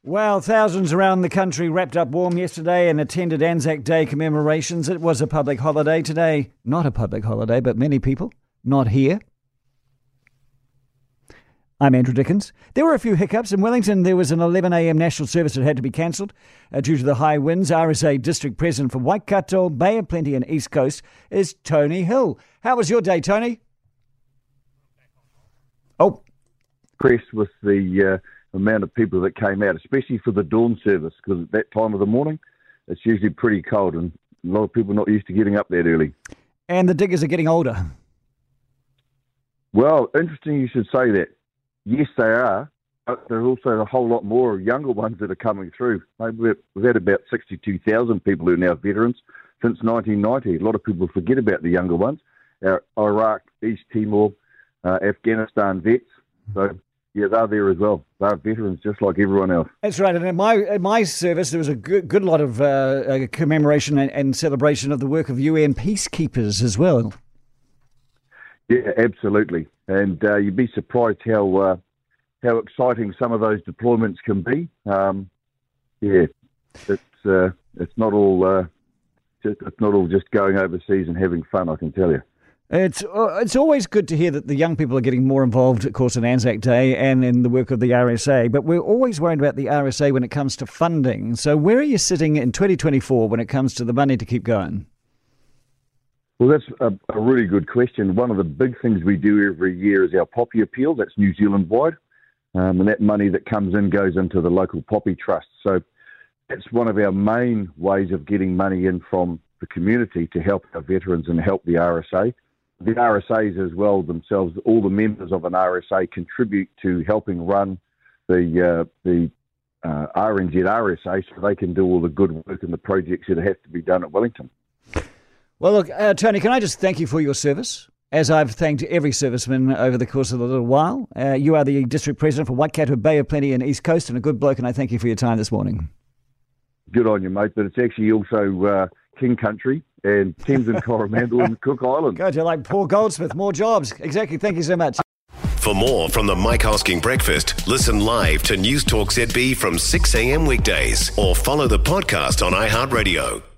Well, thousands around the country wrapped up warm yesterday and attended Anzac Day commemorations. It was a public holiday today. Not a public holiday, but many people not here. I'm Andrew Dickens. There were a few hiccups. In Wellington, there was an 11 a.m. national service that had to be cancelled due to the high winds. RSA District President for Waikato, Bay of Plenty and East Coast is Tony Hill. How was your day, Tony? Oh. Impressed with the amount of people that came out, especially for the dawn service, because at that time of the morning, it's usually pretty cold and a lot of people are not used to getting up that early. And the diggers are getting older. Well, interesting you should say that. Yes, they are, but there's also a whole lot more younger ones that are coming through. We've had about 62,000 people who are now veterans since 1990. A lot of people forget about the younger ones. Our Iraq, East Timor, Afghanistan vets. So, yeah, they're there as well. They're veterans just like everyone else. That's right. And in my service, there was a good lot of commemoration and celebration of the work of UN peacekeepers as well. Yeah, absolutely. And you'd be surprised how exciting some of those deployments can be. It's not all just going overseas and having fun, I can tell you. It's always good to hear that the young people are getting more involved, of course, in Anzac Day and in the work of the RSA. But we're always worried about the RSA when it comes to funding. So where are you sitting in 2024 when it comes to the money to keep going? Well, that's a really good question. One of the big things we do every year is our poppy appeal. That's New Zealand-wide. And that money that comes in goes into the local poppy trust. So that's one of our main ways of getting money in from the community to help our veterans and help the RSA. The RSAs as well themselves, all the members of an RSA contribute to helping run the RNZ RSA so they can do all the good work and the projects that have to be done at Wellington. Well, look, Tony, can I just thank you for your service, as I've thanked every serviceman over the course of a little while. You are the District President for Waikato, Bay of Plenty and East Coast, and a good bloke, and I thank you for your time this morning. Good on you, mate, but it's actually also King Country and Thames and Coromandel and Cook Islands. God, you're like Paul Goldsmith, more jobs. Exactly, thank you so much. For more from the Mike Hosking Breakfast, listen live to News Talk ZB from 6 a.m. weekdays or follow the podcast on iHeartRadio.